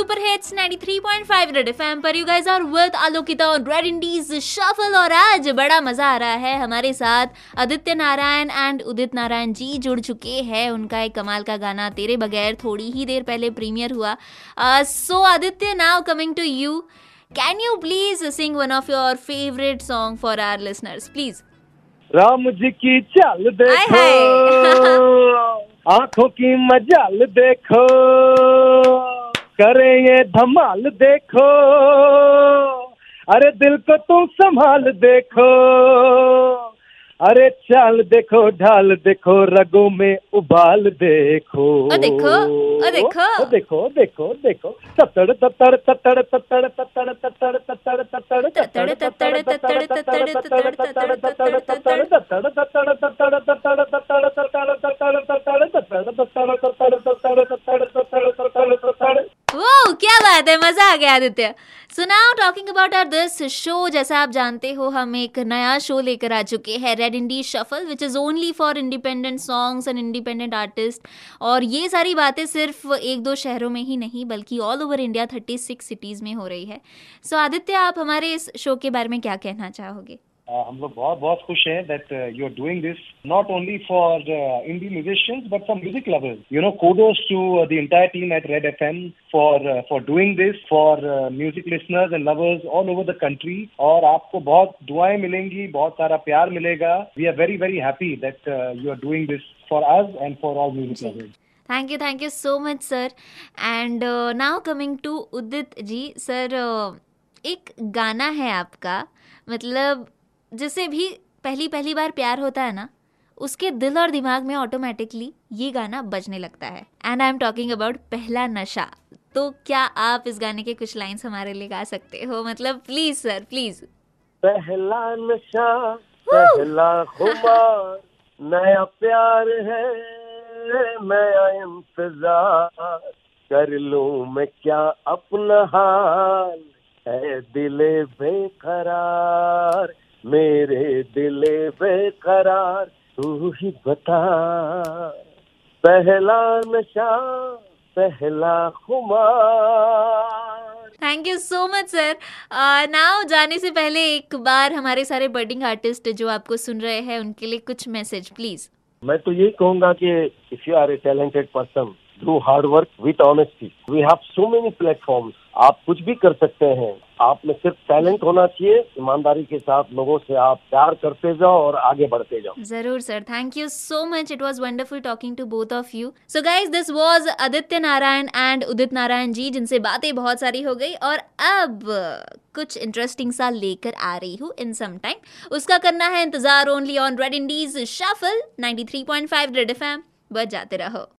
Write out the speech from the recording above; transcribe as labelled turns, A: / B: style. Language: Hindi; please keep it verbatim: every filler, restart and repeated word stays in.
A: Super hits ninety three point five red FM पर। You guys are with Alokita on Red Indies shuffle और आज बड़ा मजा आ रहा है। हमारे साथ आदित्य नारायण एंड उदित नारायण जी जुड़ चुके हैं। उनका एक कमाल का गाना तेरे बगैर थोड़ी ही देर पहले प्रीमियर हुआ। So Aditya, now coming to you, can you please sing one of your favourite song for our listeners please?
B: Ram ji की चाल देखो, आंखों की मजाल देखो, करे ये धमाल देखो, अरे दिल को तुम संभाल देखो, अरे चाल देखो ढाल देखो, रगों में उबाल देखो,
A: ओ देखो ओ देखो
B: ओ देखो देखो देखो तत्तड़ तत्तड़ तत्तड़ तत्तड़ तत्तड़ तत्तड़ तत्तड़ तत्तड़
A: तत्तड़ तत्तड़ तत्तड़ तत्तड़ तत्तड़ तत्तड़ तत्तड़
B: तत्तड़।
A: वो क्या बात है, मजा आ गया Aditya. So now talking about our this show, जैसा आप जानते हो हम एक नया शो लेकर आ चुके हैं, Red Indies shuffle, which is only for independent songs and independent artist. और ये सारी बातें सिर्फ एक दो शहरों में ही नहीं बल्कि all over India thirty six cities में हो रही है। सो so, आदित्य, आप हमारे इस शो के बारे में क्या कहना चाहोगे?
B: Uh, हम लोग बहुत बहुत खुश हैं that uh, you are doing this not only for uh, indie musicians but for music lovers. You know, kudos to uh, the entire team at Red F M for uh, for doing this for uh, music listeners and lovers all over the country. और आपको बहुत दुआएं मिलेंगी, बहुत सारा प्यार मिलेगा. We are very very happy that uh, you are doing this for us and for all music lovers.
A: Thank you thank you so much sir. And now coming to Udit ji sir, एक गाना है आपका, मतलब जिसे भी पहली पहली बार प्यार होता है ना, उसके दिल और दिमाग में ऑटोमेटिकली ये गाना बजने लगता है। And I am talking about पहला नशा। तो क्या आप इस गाने के कुछ लाइंस हमारे लिए गा सकते हो? मतलब प्लीज सर प्लीज।
B: पहला नशा पहला खुमार, नया प्यार है नया इंतजार, कर लूं मैं क्या अपना हाल, है दिले बेकरार, मेरे दिले बेकरार, तू ही बता। पहला नशा पहला खुमार।
A: Thank you so much sir. Now जाने से पहले एक बार हमारे सारे बर्डिंग आर्टिस्ट जो आपको सुन रहे हैं उनके लिए कुछ मैसेज प्लीज।
B: मैं तो यही कहूंगा कि if you are a talented person, do hard work with honesty. We have so many platforms, आप कुछ भी कर सकते हैं। आप में सिर्फ टैलेंट होना चाहिए, ईमानदारी के साथ लोगों से आप प्यार करते जाओ और आगे बढ़ते जाओ।
A: जरूर sir, thank you so much. It was wonderful talking to both of you. So guys, this was Aditya Narayan and Udit Narayan ji, जिनसे बातें बहुत सारी हो गई और अब कुछ इंटरेस्टिंग सा लेकर आ रही हूँ इन सम टाइम। उसका करना है इंतजार only on Red Indies shuffle ninety three point five red FM. बच जाते रहो।